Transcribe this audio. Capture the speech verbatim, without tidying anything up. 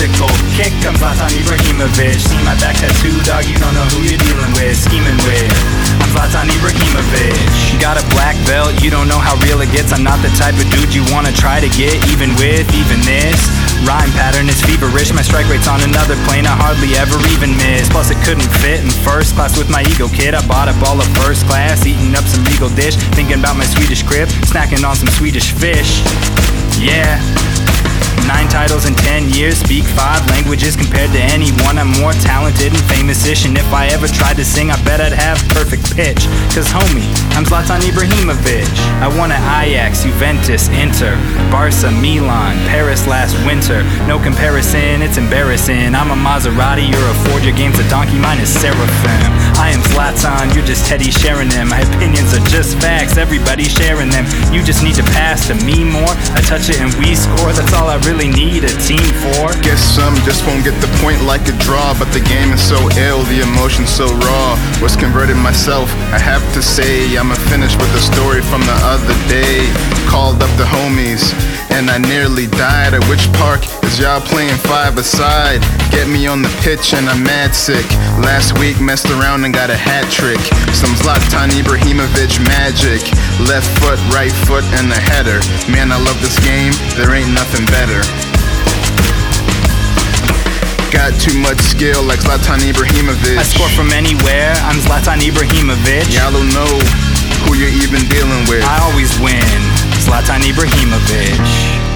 mystical kick, I'm Zlatan Ibrahimovic. See my back tattoo, dog, you don't know who you're dealing with. Scheming with, I'm Zlatan Ibrahimovic. Got a black belt, you don't know how real it gets. I'm not the type of dude you wanna try to get even with, even this rhyme pattern is feverish. My strike rate's on another plane, I hardly ever even miss. Plus it couldn't fit in first class with my ego kid. I bought a ball of first class, eating up some regal dish, thinking about my Swedish crib, snacking on some Swedish fish. Yeah, nine titles in ten years, speak five languages compared to anyone. I'm more talented and famous-ish, and if I ever tried to sing, I bet I'd have perfect pitch. Cause homie, I'm Zlatan Ibrahimovic. I won at Ajax, Juventus, Inter, Barca, Milan, Paris last winter. No comparison, it's embarrassing. I'm a Maserati, you're a Ford, your game's a donkey, mine is Seraphim. I am Zlatan, you're just Teddy sharing them. My opinions are just facts, everybody sharing them. You just need to pass to me more. I touch it and we score, that's all I really need a team for. Guess some just won't get the point like a draw, but the game is so ill, the emotion so raw. Was converted myself, I have to say. I'ma finish with a story from the other day. Called up the homies and I nearly died. At which park is y'all playing five-a-side? Get me on the pitch and I'm mad sick. Last week messed around and got a hat trick. Some Zlatan Ibrahimovic magic. Left foot, right foot, and a header. Man, I love this game, there ain't nothing better. Got too much skill like Zlatan Ibrahimovic. I score from anywhere, I'm Zlatan Ibrahimovic. Y'all don't know who you're even dealing with. I always win, Zlatan Ibrahimovic.